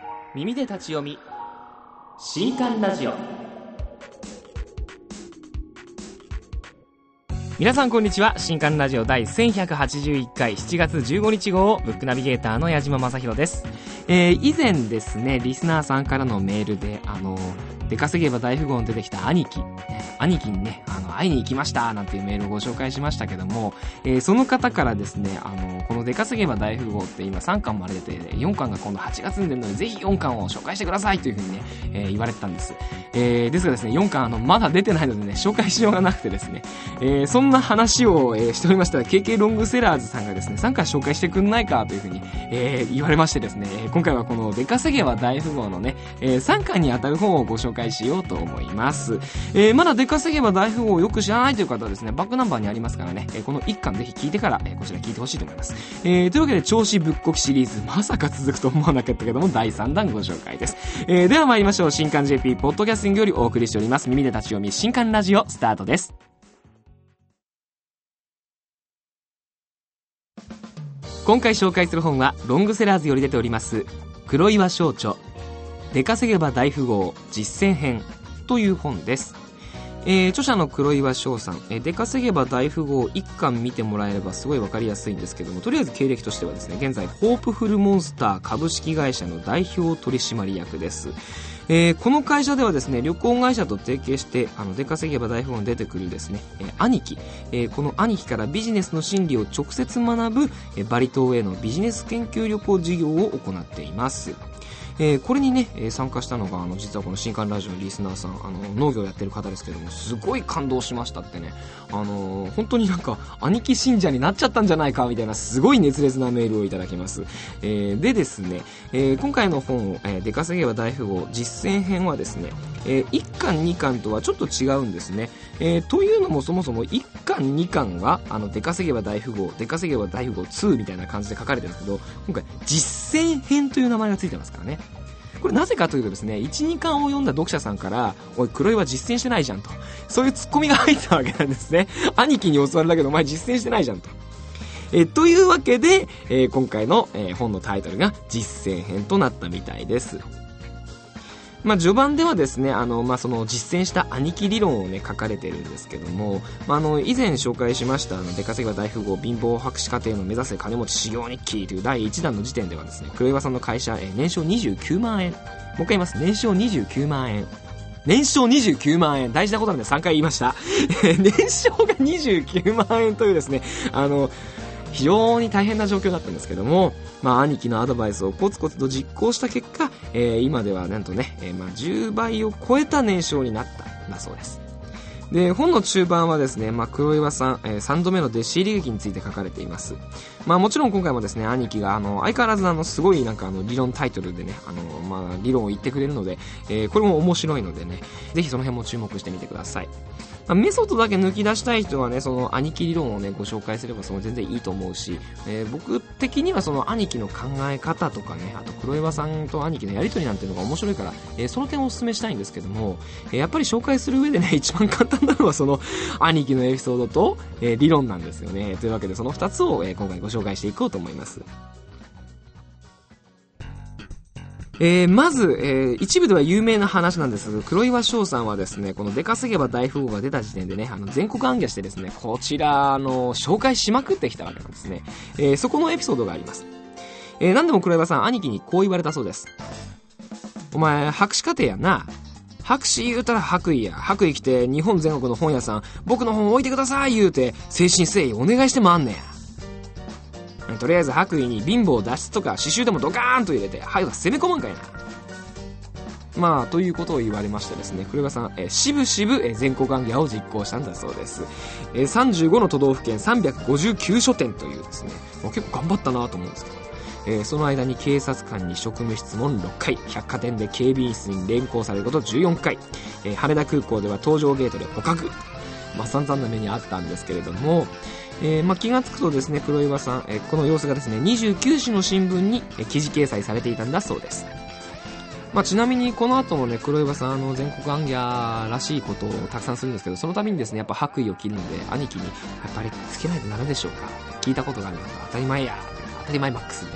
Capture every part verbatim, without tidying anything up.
耳で立ち読み新刊ラジオ。皆さんこんにちは。新刊ラジオ第せんひゃくはちじゅういっかいしちがつじゅうごにち号ブックナビゲーターの矢島正宏です。えー、以前ですね、リスナーさんからのメールであの出稼げば大富豪に出てきた兄貴兄貴にねあの会いに行きましたなんていうメールをご紹介しましたけども、えー、その方からですね、あのこの出稼げば大富豪って今さんかんまで出てよんかんが今度はちがつに出るのでぜひよんかんを紹介してくださいというふうにね、えー、言われてたんです。えー、ですがですねよんかんあのまだ出てないのでね紹介しようがなくてですね、えー、そんな話を、えー、しておりましたら ケーケー ロングセラーズさんがですねさんかん紹介してくんないかというふうに、えー、言われましてですね、今回はこの出稼げば大富豪のね、えー、さんかんに当たる本をご紹介しようと思います。えー、まだ出稼げば大富豪をよく知らないという方はですねバックナンバーにありますからね、えー、このいっかんぜひ聞いてから、えー、こちら聞いてほしいと思います。えー、というわけで調子ぶっこきシリーズまさか続くと思わなかったけどもだいさんだんご紹介です。えー、では参りましょう。新刊 ジェーピー ポッドキャスティングよりお送りしております耳で立ち読み新刊ラジオスタートです。今回紹介する本はロングセラーズより出ております黒岩章著出稼げば大富豪実践編という本です。えー、著者の黒岩翔さん、えー、出稼げば大富豪いっかん見てもらえればすごいわかりやすいんですけども、とりあえず経歴としてはですね現在ホープフルモンスター株式会社の代表取締役です。えー、この会社ではですね旅行会社と提携してあの出稼げば大富豪に出てくるですね、えー、兄貴、えー、この兄貴からビジネスの心理を直接学ぶ、えー、バリ島へのビジネス研究旅行事業を行っています。えー、これにね、えー、参加したのがあの実はこの新刊ラジオのリスナーさん、あの農業やってる方ですけどもすごい感動しましたってね、あのー、本当になんか兄貴信者になっちゃったんじゃないかみたいなすごい熱烈なメールをいただきます。えー、でですね、えー、今回の本を、えー、出稼げば大富豪実践編はですね、えー、いっかんにかんとはちょっと違うんですね。えー、というのもそもそもいっかんにかんはあの出稼げば大富豪出稼げば大富豪にみたいな感じで書かれてるんですけど、今回実践編という名前がついてますからね。これなぜかというとですね いちにかんを読んだ読者さんからおい黒岩実践してないじゃんと、そういうツッコミが入ったわけなんですね。兄貴に教わるだけどお前実践してないじゃんと。えというわけで、えー、今回の、えー、本のタイトルが実践編となったみたいです。まあ、序盤ではですね、あの、まあ、その実践した兄貴理論をね、書かれてるんですけども、まあ、あの、以前紹介しました、あの、出稼げば大富豪貧乏博士課程の目指せ金持ち修行日記というだいいちだんの時点ではですね、黒岩さんの会社、えー、年商にじゅうきゅうまんえん。もう一回言います。年商にじゅうきゅうまんえん。年商にじゅうきゅうまんえん。大事なことなんでさんかい言いました。年商がにじゅうきゅうまんえんというですね、あの、非常に大変な状況だったんですけども、まあ、兄貴のアドバイスをコツコツと実行した結果、えー、今ではなんとね、えー、まあじゅうばいを超えた年商になったんだそうです。で、本の中盤はですね、まあ、黒岩さん、えー、さんどめの弟子入り劇について書かれています。まあ、もちろん今回もですね、兄貴が、あの、相変わらずあの、すごいなんかあの、理論タイトルでね、あの、まあ、理論を言ってくれるので、えー、これも面白いのでね、ぜひその辺も注目してみてください。まあ、メソッドだけ抜き出したい人はね、その兄貴理論をね、ご紹介すればその全然いいと思うし、えー、僕的にはその兄貴の考え方とかね、あと黒岩さんと兄貴のやりとりなんていうのが面白いから、えー、その点をお勧めしたいんですけども、えー、やっぱり紹介する上でね、一番簡単なのはその兄貴のエピソードと、えー、理論なんですよね。というわけでそのふたつを、えー、今回ご紹介していこうと思います。えー、まず、えー、一部では有名な話なんですが、黒岩翔さんはですね、この出稼げば大富豪が出た時点でね、あの全国行脚してですね、こちらの紹介しまくってきたわけなんですね。えー、そこのエピソードがあります。えー、何でも黒岩さん、兄貴にこう言われたそうです。お前、博士課程やんな。博士言うたら白衣や。白衣着て日本全国の本屋さん、僕の本置いてください言うて、誠心誠意お願いしてまんねや。とりあえず白衣に貧乏脱出とか刺繍でもドカーンと入れて早く攻め込まんかいな。まあということを言われましてですね、黒岩さん、えー、しぶしぶ、えー、全国行脚を実行したんだそうです。えー、さんじゅうごの都道府県さんびゃくごじゅうきゅう書店というですね、まあ、結構頑張ったなと思うんですけど、えー、その間に警察官に職務質問ろっかい、百貨店で警備員室に連行されることじゅうよんかい、えー、羽田空港では搭乗ゲートで捕獲。まあ散々な目にあったんですけれども、えーまあ、気がつくとですね、黒岩さん、えー、この様子がですねにじゅうきゅうしの新聞に、えー、記事掲載されていたんだそうです。まあ、ちなみにこの後もね、黒岩さんあの全国行脚らしいことをたくさんするんですけど、その度にですねやっぱ白衣を着るので兄貴にやっぱりつけないとなるでしょうかって聞いたことがあるので、当たり前や当たり前マックスみたいな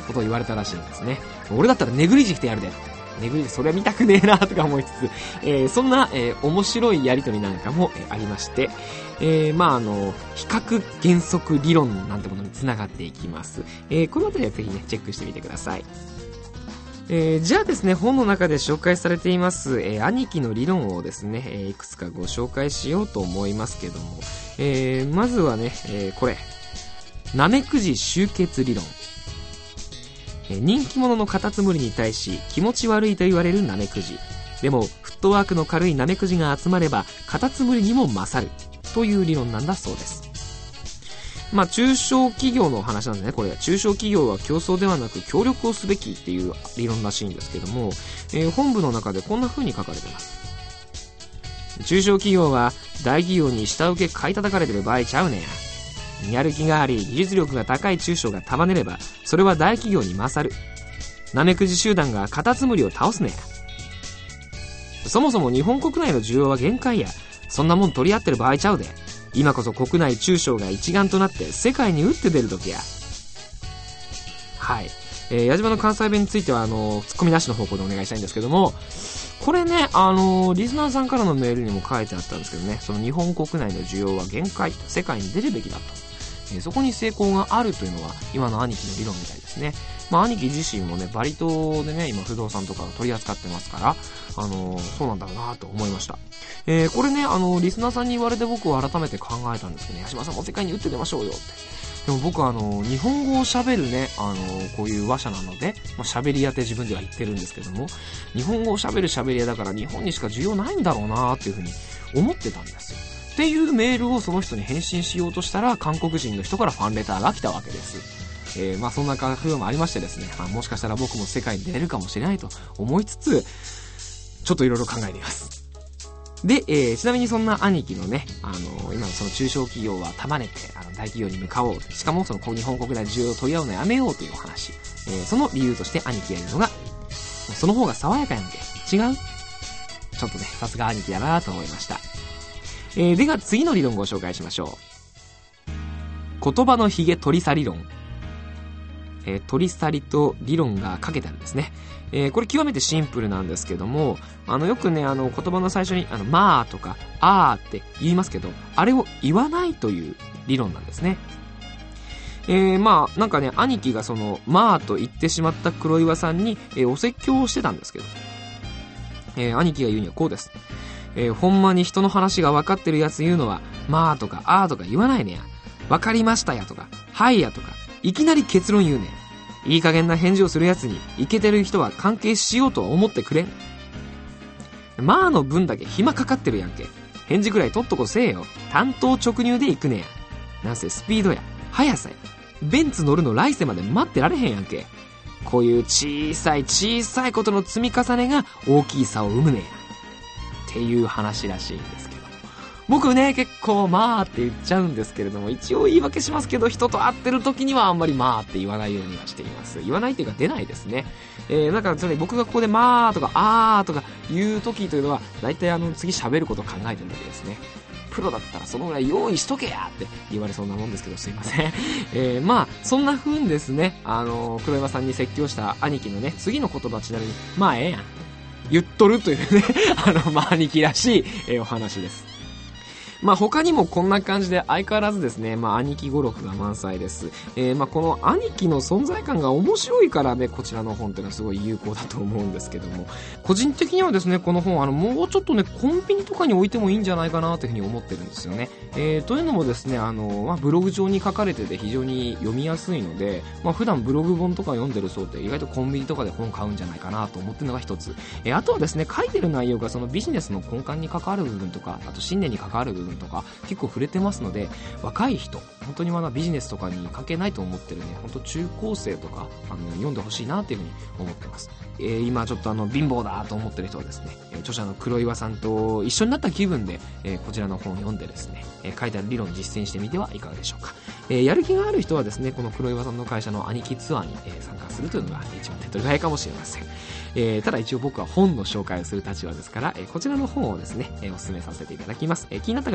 ことを言われたらしいんですね。俺だったらネグリジ着てやるでって。ネグリジそれは見たくねえなとか思いつつ、えー、そんな、えー、面白いやりとりなんかも、えー、ありまして、えー、まああの比較原則理論なんてものにつながっていきます。えー、このあたりはぜひねチェックしてみてください。えー、じゃあですね、本の中で紹介されています、えー、兄貴の理論をですね、えー、いくつかご紹介しようと思いますけども、えー、まずはね、えー、これナメクジ集結理論。えー、人気者のカタツムリに対し気持ち悪いと言われるナメクジでも、フットワークの軽いナメクジが集まればカタツムリにも勝るという理論なんだそうです。まあ中小企業の話なんでね、これは中小企業は競争ではなく協力をすべきっていう理論らしいんですけども、えー、本部の中でこんな風に書かれてます。中小企業は大企業に下請け買い叩かれてる場合ちゃうねや。やる気があり技術力が高い中小が束ねればそれは大企業に勝る。ナメクジ集団がカタツムリを倒すねや。そもそも日本国内の需要は限界や。そんなもん取り合ってる場合ちゃうで。今こそ国内中小が一丸となって世界に打って出る時や。はい、えー、矢島の関西弁についてはあのツッコミなしの方向でお願いしたいんですけども、これね、あのリスナーさんからのメールにも書いてあったんですけどね、その日本国内の需要は限界、世界に出るべきだと、えー、そこに成功があるというのは今の兄貴の理論みたいですね。まあ兄貴自身もねバリ島でね今不動産とかを取り扱ってますから、あのー、そうなんだろうなと思いました。えー、これねあのー、リスナーさんに言われて僕は改めて考えたんですけどね、八島さんも世界に打って出ましょうよって。でも僕はあのー、日本語を喋るね、あのー、こういう話者なので、まあ、喋り屋って自分では言ってるんですけども、日本語を喋る喋り屋だから日本にしか需要ないんだろうなっていうふうに思ってたんですよ。っていうメールをその人に返信しようとしたら、韓国人の人からファンレターが来たわけです。えー、まあそんな工夫もありましてですね、まあ、もしかしたら僕も世界に出れるかもしれないと思いつつ、ちょっといろいろ考えています。で、えー、ちなみにそんな兄貴のね、あのー、今のその中小企業は束ねてあの大企業に向かおう、しかもその日本国内需要を取り合うのやめようというお話、えー、その理由として兄貴が言うのが、その方が爽やかやんけ、違う？ちょっとね、さすが兄貴だなと思いました。えー、では次の理論をご紹介しましょう。言葉のひげ取り去理論。えー、取り去りと理論がかけてあるんですね。えー、これ極めてシンプルなんですけども、あのよくねあの言葉の最初にあのまあとかあーって言いますけど、あれを言わないという理論なんですね。えー、まあなんかね兄貴がそのまあと言ってしまった黒岩さんに、えー、お説教をしてたんですけど、えー、兄貴が言うにはこうです。えー、ほんまに人の話が分かってるやつ言うのはまあとかあーとか言わないねや。分かりましたやとかはいやとかいきなり結論言うねん。いい加減な返事をするやつにイケてる人は関係しようとは思ってくれん。まあの分だけ暇かかってるやんけ。返事くらいとっとこせえよ。単刀直入で行くねや。なんせスピードや速さやベンツ乗るの来世まで待ってられへんやんけ。こういう小さい小さいことの積み重ねが大きい差を生むねやっていう話らしいんですけど、僕ね結構まあって言っちゃうんですけれども、一応言い訳しますけど、人と会ってる時にはあんまりまあって言わないようにはしています。言わないっていうか出ないですね。えー、だからそれ僕がここでまあとかあーとか言う時というのは大体あの次喋ることを考えてる時ですね。プロだったらそのぐらい用意しとけやって言われそうなもんですけど、すいません。えー、まあそんな風にですね、あのー、黒山さんに説教した兄貴のね次の言葉、ちなみにまあええやん言っとるというねあのまあ兄貴らしい、えー、お話です。まあ他にもこんな感じで相変わらずですね、まあ兄貴語録が満載です。えー、まあこの兄貴の存在感が面白いからね、こちらの本っていうのはすごい有効だと思うんですけども、個人的にはですね、この本あのもうちょっとねコンビニとかに置いてもいいんじゃないかなというふうに思ってるんですよね。えー、というのもですね、あの、まあ、ブログ上に書かれてて非常に読みやすいので、まあ普段ブログ本とか読んでる層って意外とコンビニとかで本買うんじゃないかなと思ってるのが一つ。えー、あとはですね、書いてる内容がそのビジネスの根幹に関わる部分とか、あと信念に関わる部分とか結構触れてますので、若い人本当にまだビジネスとかに関係ないと思ってるね、本当中高生とかあの読んでほしいなというふうに思ってます。えー、今ちょっとあの貧乏だと思ってる人はですね、著者の黒岩さんと一緒になった気分で、えー、こちらの本を読んでですね、えー、書いてある理論を実践してみてはいかがでしょうか。えー、やる気がある人はですね、この黒岩さんの会社の兄貴ツアーに、えー、参加するというのが一番手っ取り早いかもしれません。えー、ただ一応僕は本の紹介をする立場ですから、えー、こちらの本をですね、えー、お勧めさせていただきます。えー、気になった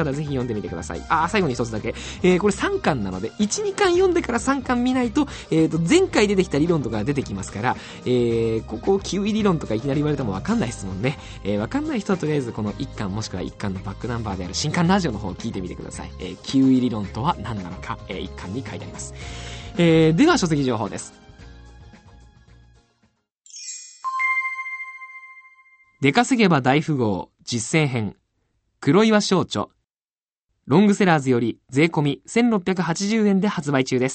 方ぜひ読んでみてください。あ、最後に一つだけ。えー、これさんかんなので、いち、にかん読んでからさんかん見ないと、えーと、前回出てきた理論とかが出てきますから、えー、ここキウイ理論とかいきなり言われてもわかんないですもんね。えー、わかんない人はとりあえずこのいっかんもしくはいっかんのバックナンバーである新刊ラジオの方を聞いてみてください。えー、キウイ理論とは何なのか、えー、いっかんに書いてあります。えー、では書籍情報です。出稼げば大富豪実践編黒岩商著、ロングセラーズより税込みせんろっぴゃくはちじゅうえんで発売中です。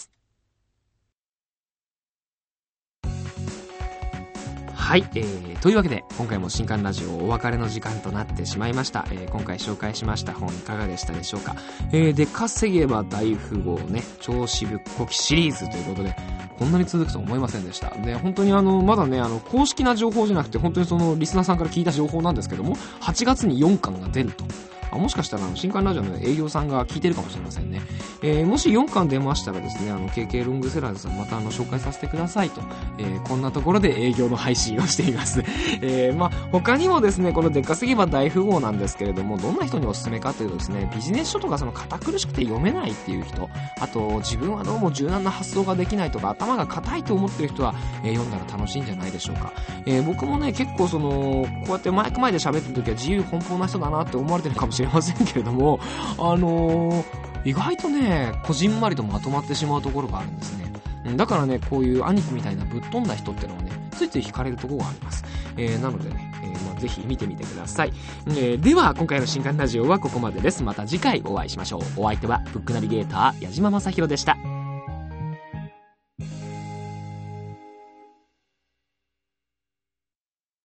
はい、えー、というわけで今回も新刊ラジオお別れの時間となってしまいました。えー、今回紹介しました本いかがでしたでしょうか。えー、出稼げば大富豪ね、調子ぶっこきシリーズということで、こんなに続くと思いませんでした。で、本当にあの、まだね、あの、公式な情報じゃなくて、本当にその、リスナーさんから聞いた情報なんですけども、はちがつによんかんが出ると。あ、もしかしたらあの新刊ラジオの営業さんが聞いてるかもしれませんね。えー、もしよんかん出ましたらですね、あの ケーケー ロングセラーズさんまたあの紹介させてくださいと、えー、こんなところで営業の配信をしています。えー、まあ他にもですね、この出稼げば大富豪なんですけれども、どんな人におすすめかというとですね、ビジネス書とかその堅苦しくて読めないっていう人、あと自分はどうも柔軟な発想ができないとか頭が硬いと思ってる人は、えー、読んだら楽しいんじゃないでしょうか。えー、僕もね結構そのこうやってマイク前で喋ってる時は自由奔放な人だなって思われてるかもしれませんけれども、あのー、意外とねこじんまりとまとまってしまうところがあるんですね。だからねこういう兄貴みたいなぶっ飛んだ人ってのはねついつい惹かれるところがあります。えー、なのでね、えーまあ、ぜひ見てみてください。えー、では今回の新刊ラジオはここまでです。また次回お会いしましょう。お相手はブックナビゲーター矢島正宏でした。